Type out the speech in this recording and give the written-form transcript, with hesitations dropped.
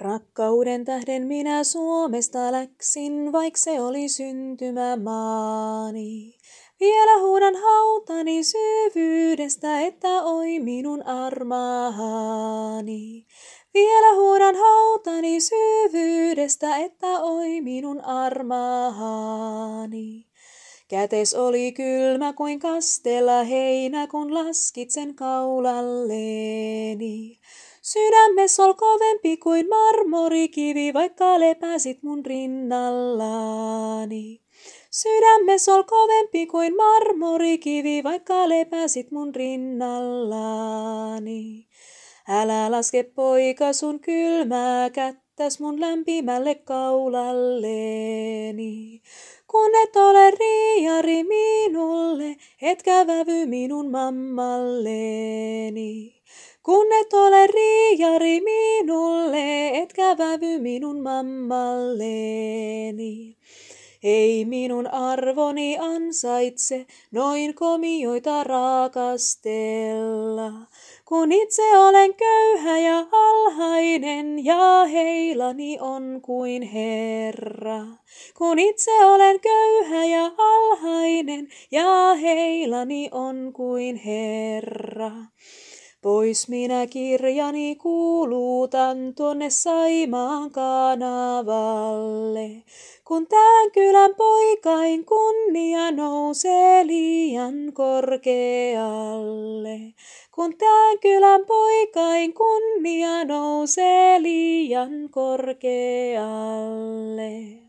Rakkauden tähden minä Suomesta läksin, vaik se oli syntymämaani. Vielä huudan hautani syvyydestä, että oi minun armaani. Vielä huudan hautani syvyydestä, että oi minun armaani. Kätes oli kylmä kuin kastella heinä, kun laskit sen kaulalleeni. Sydämes ol kovempi kuin marmorikivi, vaikka lepäsit mun rinnallani. Sydämes ol kovempi kuin marmorikivi, vaikka lepäsit mun rinnallani. Älä laske poika sun kylmää kättäs mun lämpimälle kaulalleeni. Kun et ole riiari minulle, etkä vävy minun mammalleni. Kun et ole riiari minulle, etkä vävy minun mammalleni. Ei minun arvoni ansaitse noin komioita raakastella, kun itse olen köyhä ja alhainen ja heilani on kuin Herra. Kun itse olen köyhä ja alhainen ja heilani on kuin Herra. Pois minä kirjani kuulutan tuonne Saimaan kanavalle, kun tän kylän poikain kunnia nousee liian korkealle. Kun tän kylän poikain kunnia nousee liian korkealle.